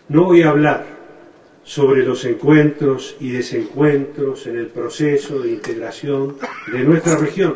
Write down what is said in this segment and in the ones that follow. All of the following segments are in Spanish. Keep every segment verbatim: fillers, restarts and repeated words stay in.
No voy a hablar sobre los encuentros y desencuentros en el proceso de integración de nuestra región.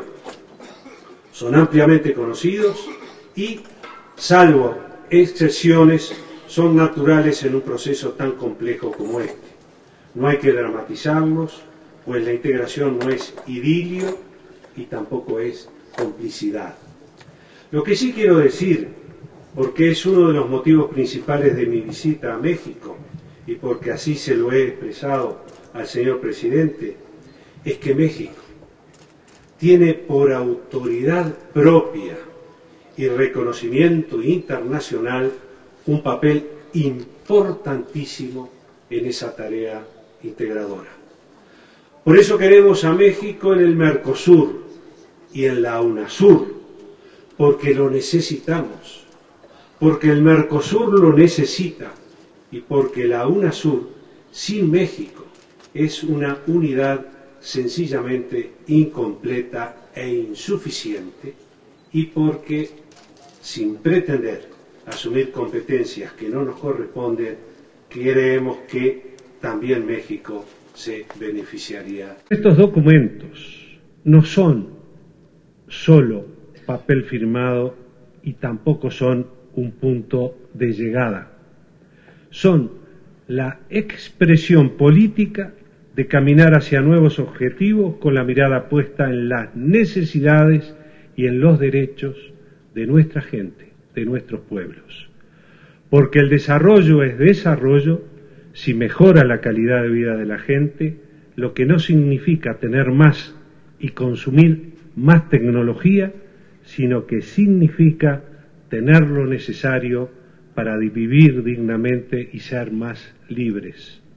Son ampliamente conocidos y, salvo excepciones, son naturales en un proceso tan complejo como este. No hay que dramatizarlos, pues la integración no es idilio y tampoco es complicidad. Lo que sí quiero decir, porque es uno de los motivos principales de mi visita a México y porque así se lo he expresado al señor presidente, es que México tiene por autoridad propia y reconocimiento internacional un papel importantísimo en esa tarea integradora. Por eso queremos a México en el Mercosur y en la UNASUR, porque lo necesitamos, porque el Mercosur lo necesita y porque la UNASUR sin México es una unidad sencillamente incompleta e insuficiente, y porque, sin pretender asumir competencias que no nos corresponden, creemos que también México se beneficiaría. Estos documentos no son solo papel firmado y tampoco son un punto de llegada. Son la expresión política de caminar hacia nuevos objetivos con la mirada puesta en las necesidades y en los derechos de nuestra gente, de nuestros pueblos. Porque el desarrollo es desarrollo si mejora la calidad de vida de la gente, lo que no significa tener más y consumir más tecnología, sino que significa tener lo necesario para vivir dignamente y ser más libres.